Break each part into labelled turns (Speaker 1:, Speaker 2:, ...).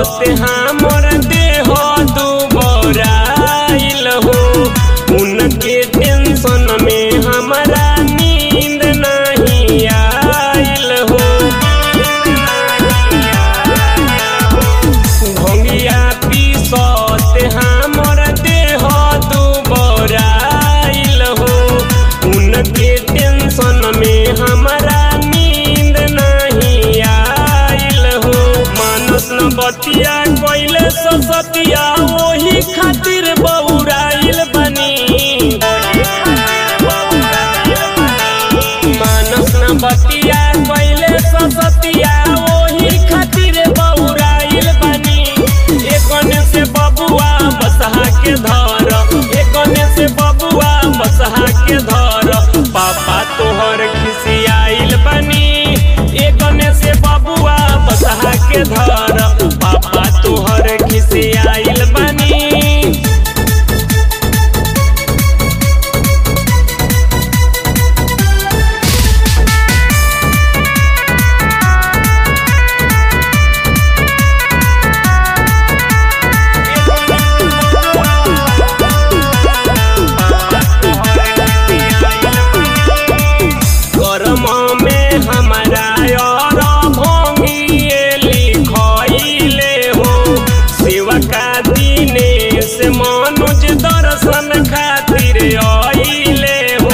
Speaker 1: से हमर देह दुबराइल हो। उनके टेंशन में हमारा नींद नहीं आइल हो। भंगिया पीसो से हमर देह दुबराइल हो। उनके टेंशन में हमारा नींद नहीं आइल हो। मानस न बतिया कोइले सतिया वही खातिर बौराइल बनी। मानस न बतिया कोइले सतिया वही खातिर बौराइल बनी। एकोने से बबुआ बसहा के धर, एकोने से बबुआ बसहा के धर। पापा तोहर खिसियाइल बनी। एकोने से बबुआ बसहा के धर। पापा तोहर खिसियाइल बनी। कर्म में हमारा और भंगिए लिखइले हो। सेवा का दिने से मनोज दर्शन खातिर आइले हो।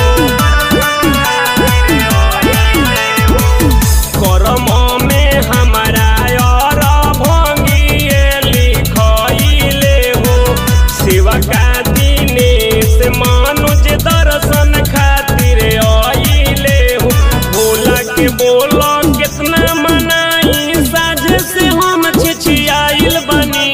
Speaker 1: कर्म में हमारा और भंगिए लिखइले हो। सेवा का दिने से मनोज दर्शन खातिर आइले हो। भोला के बोलो कितना मनाई, साझे से हम छिछियाइल बनी।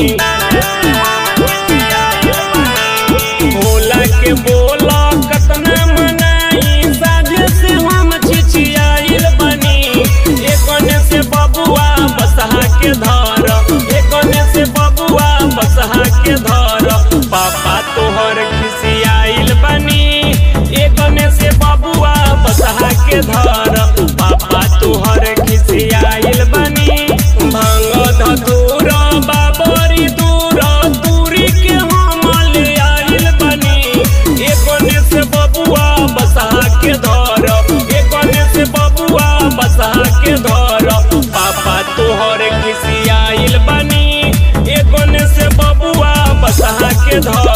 Speaker 1: भोला के बोलो कितना मनाई, साझे से हम छिछियाइल बनी। एकोने से बबुआ बसहा के धर, एकोने से बबुआ बसहा के धर। पापा तोहर खिसियाइल बनी। एकोने से बबुआ बसहा के धर। पापा तोहर खिसियाइल बनी। भांग धतूर बाबरी दूर दूरी के हम ले आइल बनी। एकोने से बबुआ बसहा के धर, एकोने से बबुआ बसहा के धर। पापा तोहर खिसियाइल बनी। एकोने से बबुआ बसहा के धर।